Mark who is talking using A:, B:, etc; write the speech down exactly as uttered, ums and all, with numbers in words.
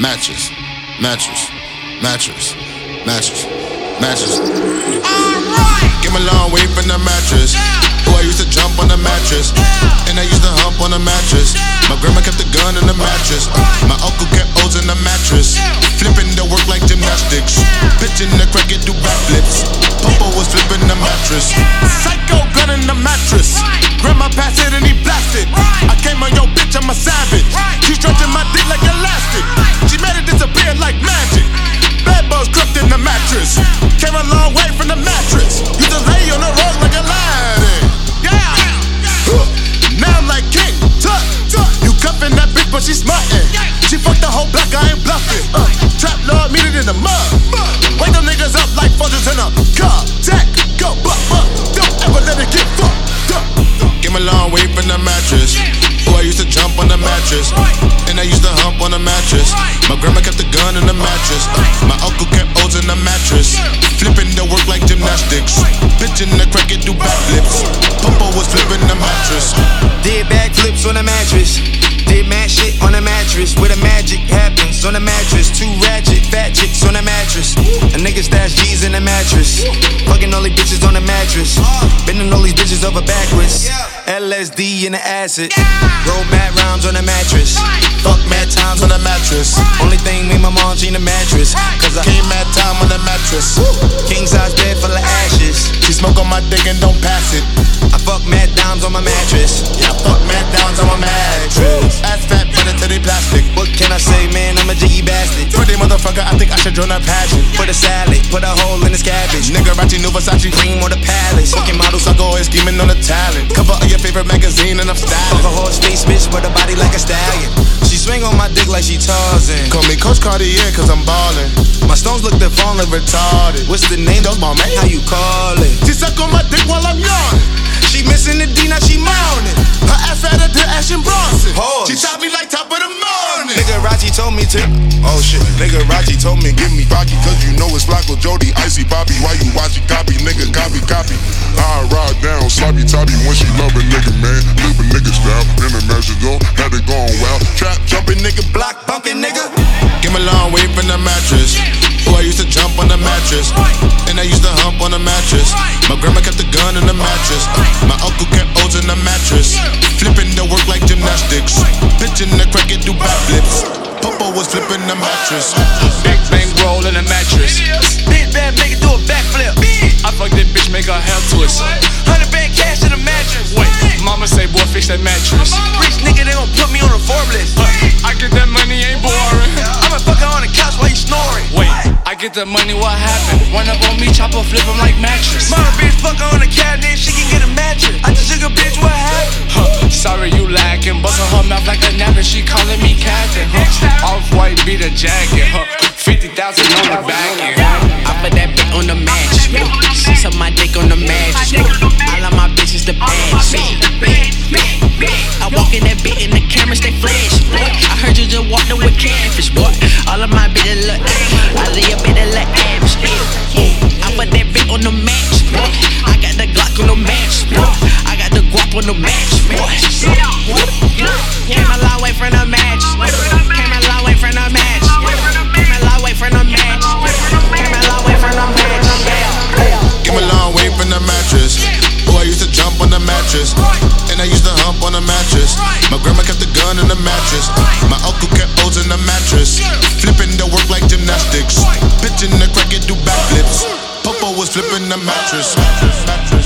A: mattress, mattress, mattress, mattress, mattress. Alright! Came a long way from the mattress. Oh, I used to jump on the mattress, and I used to hump on the mattress. My grandma kept the gun in the mattress. My uncle kept O's in the mattress. Flipping the work like gymnastics. Pitching the crack and do backflips. Papa was flipping the mattress. Psycho gun in the mattress. Grandma passed it and he blasted. I came on your bitch, I'm a savage. She stretching my dick like elastic. She made it disappear like magic. Bad boys crooked in the mattress. Came a long way from the mattress. Used to lay on the rug like Aladdin. Yeah. Now I'm like King Tut. You cuffing that bitch, but she smartin'. She fucked the whole block, I ain't bluffing. Uh, trap lord, meet it in the mud. Wake them niggas up like fudges in a car. Jack, go, buck, buck. Don't ever let it get fucked up. Came a long way from the mattress. Oh, I used to jump on the mattress, and I used to hump on the mattress. My grandma kept the gun in the mattress. My uncle kept O's in the mattress. Flipping the work like gymnastics. Pitching the crack and do backflips. Papa was flipping the mattress.
B: Did backflips on the mattress. Did mad shit on the mattress. Where the magic happens on the mattress. Two ratchet fat chicks on the mattress. A nigga stash G's in the mattress. Fucking all these bitches on the mattress. Bending all these bitches over backwards. L S D in the acid. Roll mad rounds on the mattress.
A: Fuck mad times on the mattress.
B: Only thing me and my mom change the mattress. Cause I
A: came mad time on the mattress.
B: King size bed full of ashes.
A: She smoke on my dick and don't pass it.
B: I fuck mad dimes on my mattress.
A: Yeah, I fuck mad dimes on my mattress. Ass fat but a titty plastic.
B: What can I say, man? I'm a jiggy bastard.
A: Pretty motherfucker, I think I should join a pageant.
B: Put a salad, put a hole in his cabbage.
A: Nigga, Rachi, new Versace,
B: cream or the palace.
A: Fucking models, I go always scheming on the talent. Cover of your favorite magazine and I'm styling.
B: Fuck a horse face bitch with a body like a stallion. She swing on my dick like she Tarzan.
A: Call me Coach Cartier cause I'm ballin'.
B: My stones look deformed,
A: retarded.
B: What's the name?
A: That's my man.
B: How you call it?
A: She suck on my dick while I'm yawning.
B: She missing the D, now she moaning.
A: Her ass fatter than Ashton Bronson.
B: Pause.
A: She taught me like top of the morning.
B: Nigga Rachi told me to.
C: Oh shit, nigga Rachi told me give me Rocky. Cause you know it's Flacco Jody, Icy Poppy. Why you watch it copy, nigga, copy, copy. I ride down, sloppy toppy when she love a nigga, man. Live a nigga style, in the measure though, had it going well. Trap jumping nigga, block bumping nigga.
A: Came a long way from the mattress. Oh, I used to jump on the mattress, and I used to hump on the mattress. My grandma kept the gun in the mattress. My uncle kept O's in the mattress. Flipping the work like gymnastics. Pitching the crack and do backflips. Papa was flipping the mattress.
D: Big bang roll in the mattress.
B: Big bad make it do a backflip.
D: I fuck that bitch, make her hair twist.
B: Hundred band cash in the mattress.
D: Wait, mama say boy fix that mattress.
B: Rich nigga, they gon' put me on a Forbes list.
D: Huh, I get that money, ain't boring.
B: I'ma fuck her on the couch while you snoring.
D: Wait, I get the money, what happened? Run up on me, chop her, flip him like mattress.
B: Mama bitch fuck her on the cabinet, she can get a mattress. I just took a bitch, what happened?
D: Huh, sorry you lacking. Bustin' her mouth like a napkin, she calling me captain. Huh, off-white beat a jacket. Huh, fifty thousand on the back end.
E: I put that bitch on the mattress. She suck my dick on the mattress. All of my bitches the baddest. I walk in that bitch and the cameras they flash. I heard you just walked in with catfish, boy. All of my bitches look. I lay up in that look average. I put that bitch on the mattress, boy. I got the Glock on the mattress, boy. I got the guap on the mattress, boy. Came a long way from the mattress. Came a long way from the mattress. Came a long way from the mattress. Came a long way from the mattress.
A: Came a long way from the mattress. Oh, I used to jump on the mattress, and I used to hump on the mattress. My grandma kept the gun in the mattress. My uncle kept O's in the mattress. Flipping the work like gymnastics. Pitching the crack and do backflips. Papa was flipping the mattress.